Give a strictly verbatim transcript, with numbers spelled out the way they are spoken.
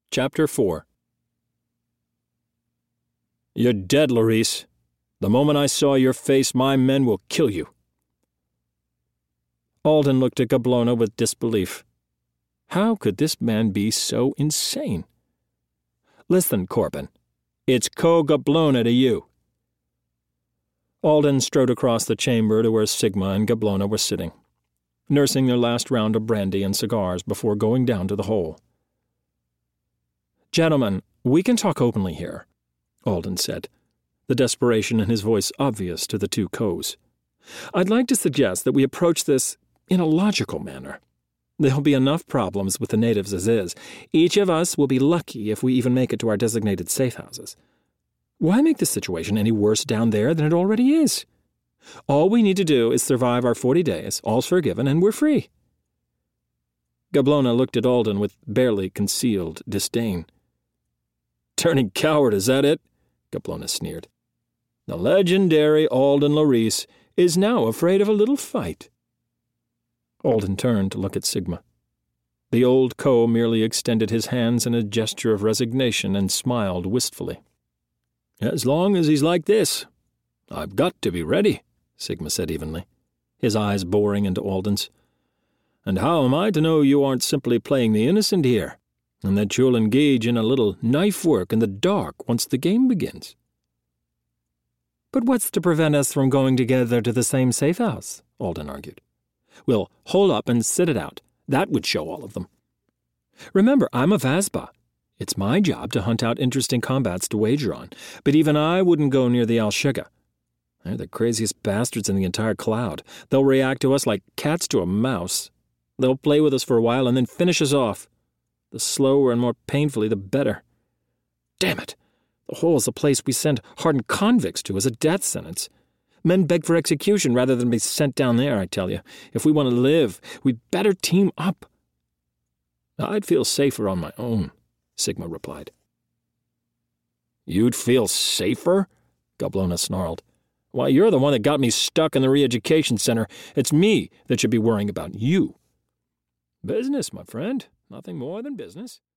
Chapter four. You're dead, Larice. The moment I saw your face, my men will kill you. Alden looked at Gablona with disbelief. How could this man be so insane? Listen, Corbin. It's Co Gablona to you. Alden strode across the chamber to where Sigma and Gablona were sitting, nursing their last round of brandy and cigars before going down to the hole. Gentlemen, we can talk openly here, Alden said, the desperation in his voice obvious to the two Coes. I'd like to suggest that we approach this in a logical manner. There'll be enough problems with the natives as is. Each of us will be lucky if we even make it to our designated safe houses. Why make the situation any worse down there than it already is? All we need to do is survive our forty days, all's forgiven, and we're free. Gablona looked at Alden with barely concealed disdain. Turning coward, is that it? Gablona sneered. The legendary Alden Larice is now afraid of a little fight. Alden turned to look at Sigma. The old Co merely extended his hands in a gesture of resignation and smiled wistfully. As long as he's like this, I've got to be ready, Sigma said evenly, his eyes boring into Alden's. And how am I to know you aren't simply playing the innocent here, and that you'll engage in a little knife work in the dark once the game begins? But what's to prevent us from going together to the same safe house? Alden argued. We'll hole up and sit it out. That would show all of them. Remember, I'm a Vazba. It's my job to hunt out interesting combats to wager on, but even I wouldn't go near the Alshiga. They're the craziest bastards in the entire cloud. They'll react to us like cats to a mouse. They'll play with us for a while and then finish us off. The slower and more painfully, the better. Damn it! The hole's a place we send hardened convicts to as a death sentence. Men beg for execution rather than be sent down there, I tell you. If we want to live, we'd better team up. I'd feel safer on my own, Sigma replied. You'd feel safer? Gablona snarled. Why, you're the one that got me stuck in the re-education center. It's me that should be worrying about you. Business, my friend. Nothing more than business.